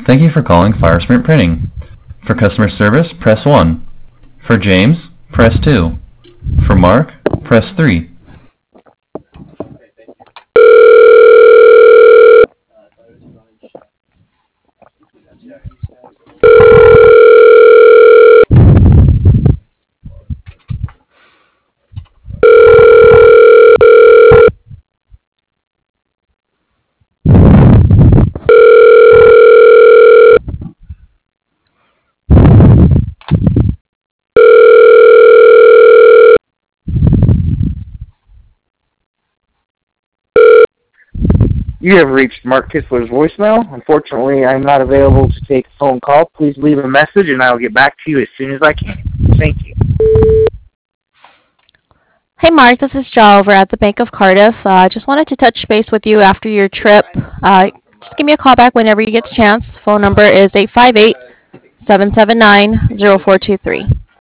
Thank you for calling Firesprint Printing. For customer service, press 1. For James, press 2. For Mark, press 3. You have reached Mark Kistler's voicemail. Unfortunately, I'm not available to take a phone call. Please leave a message, and I will get back to you as soon as I can. Thank you. Hey Mark, this is Jo over at the Bank of Cardiff. Just wanted to touch base with you after your trip. Just give me a call back whenever you get the chance. Phone number is 858-779-0423.